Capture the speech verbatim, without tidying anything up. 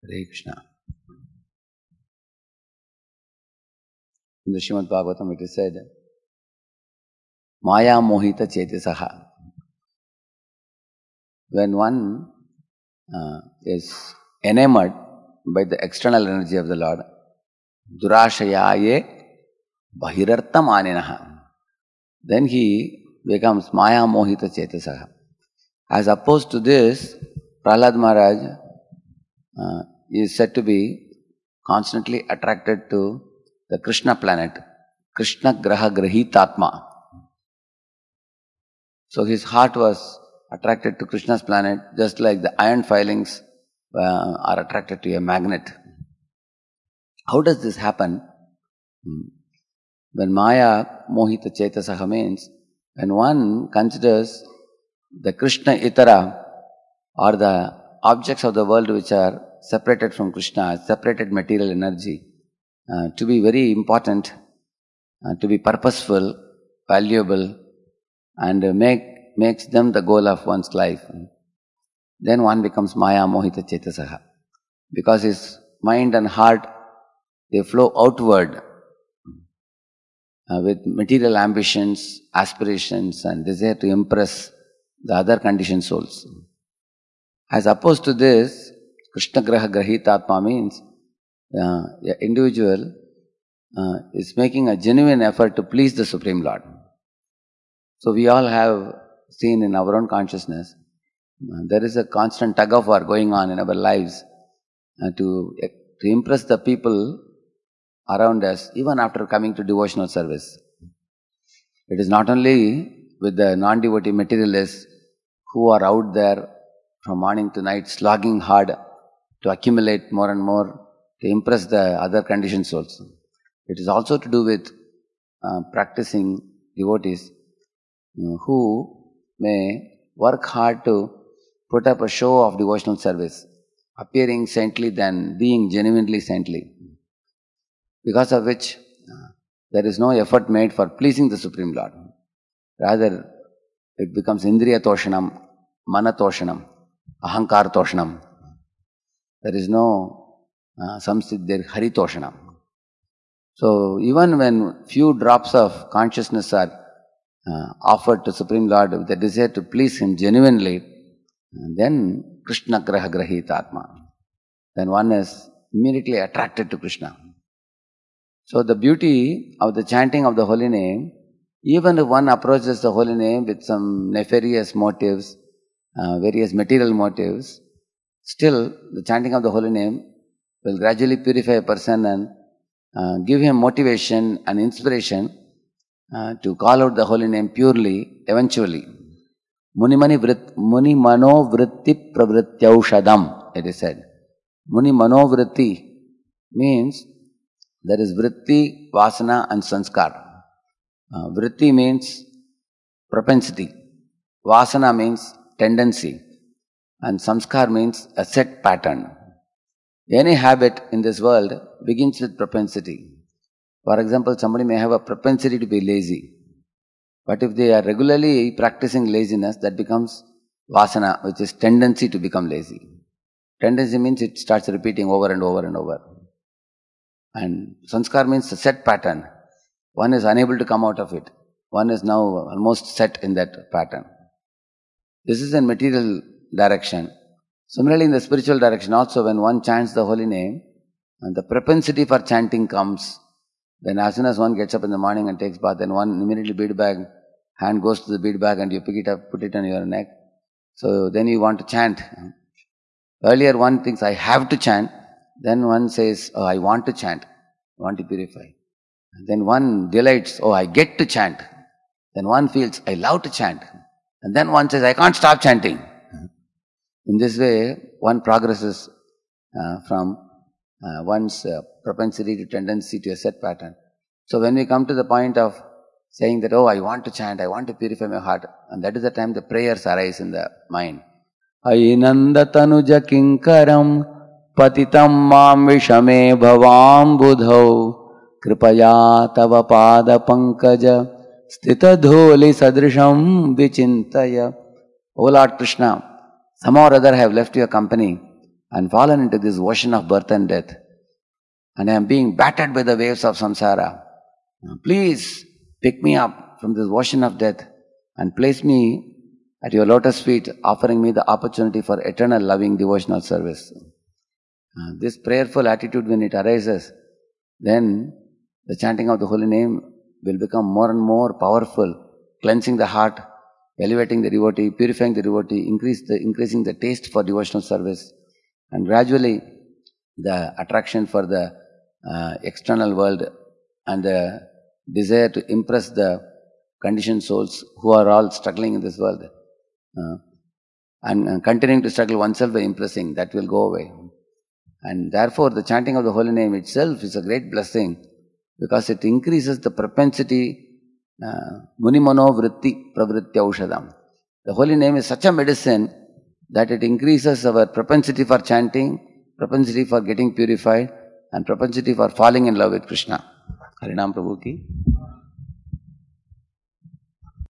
Hare Krishna. In the Srimad Bhagavatam it is said, Maya mohita chetisaha. When one uh, is enamored by the external energy of the Lord, durashayaye bahirartha maninaha, then he becomes Maya mohita chetisaha. As opposed to this, Prahlad Maharaj uh, is said to be constantly attracted to the Krishna planet, Krishna graha grahitatma. So his heart was attracted to Krishna's planet just like the iron filings uh, are attracted to a magnet. How does this happen? When Maya mohita chetasaha means, when one considers the Krishna itara or the objects of the world which are separated from Krishna, separated material energy, uh, to be very important, uh, to be purposeful, valuable, and uh, make makes them the goal of one's life. Then one becomes Maya mohita chetasaha. Because his mind and heart, they flow outward uh, with material ambitions, aspirations, and desire to impress the other conditioned souls. As opposed to this, Krishna graha grahitatma means uh, the individual uh, is making a genuine effort to please the Supreme Lord. So we all have seen in our own consciousness, uh, there is a constant tug of war going on in our lives uh, to, uh, to impress the people around us, even after coming to devotional service. It is not only with the non-devotee materialists who are out there from morning to night slogging hard to accumulate more and more to impress the other conditioned souls. It is also to do with uh, practicing devotees uh, who may work hard to put up a show of devotional service, appearing saintly than being genuinely saintly, because of which uh, there is no effort made for pleasing the Supreme Lord. Rather, it becomes indriya toshanam, mana toshanam, ahankar toshanam. There is no uh, samsiddhir hari toshanam. So even when few drops of consciousness are uh, offered to Supreme Lord with a desire to please Him genuinely, then Krishna graha grahitatma. Then one is immediately attracted to Krishna. So the beauty of the chanting of the holy name, even if one approaches the holy name with some nefarious motives, uh, various material motives, still the chanting of the holy name will gradually purify a person and uh, give him motivation and inspiration uh, to call out the holy name purely, eventually. Muni mani vrit, muni mano vritti pravrityaushadam, it is said. Muni mano vritti means there is vritti, vasana and sanskar. Uh, vritti means propensity. Vasana means tendency. And samskar means a set pattern. Any habit in this world begins with propensity. For example, somebody may have a propensity to be lazy. But if they are regularly practicing laziness, that becomes vasana, which is tendency to become lazy. Tendency means it starts repeating over and over and over. And sanskar means a set pattern. One is unable to come out of it. One is now almost set in that pattern. This is in material direction. Similarly, in the spiritual direction also, when one chants the holy name, and the propensity for chanting comes, then as soon as one gets up in the morning and takes bath, then one immediately bead bag, hand goes to the bead bag and you pick it up, put it on your neck. So then you want to chant. Earlier one thinks, I have to chant. Then one says, oh, I want to chant, I want to purify. And then one delights, oh, I get to chant. Then one feels, I love to chant. And then one says, I can't stop chanting. In this way, one progresses uh, from uh, one's uh, propensity to tendency to a set pattern. So when we come to the point of saying that, oh, I want to chant, I want to purify my heart, and that is the time the prayers arise in the mind. Ainanda tanuja kinkaram patitam mam vishame bhavam budhau kripaya tava pada pankaja stita dholi sadrisham vichintaya. O Lord Krishna, somehow or other I have left your company and fallen into this ocean of birth and death. And I am being battered by the waves of samsara. Please pick me up from this ocean of death and place me at your lotus feet, offering me the opportunity for eternal loving devotional service. Uh, this prayerful attitude, when it arises, then the chanting of the holy name will become more and more powerful, cleansing the heart, elevating the devotee, purifying the devotee, increase the, increasing the taste for devotional service, and gradually the attraction for the uh, external world and the desire to impress the conditioned souls who are all struggling in this world uh, and, and continuing to struggle oneself by impressing, that will go away. And therefore the chanting of the holy name itself is a great blessing, because it increases the propensity, uh, munimano vritti pravritti aushadam. The holy name is such a medicine that it increases our propensity for chanting, propensity for getting purified, and propensity for falling in love with Krishna. Harinam Prabhu ki.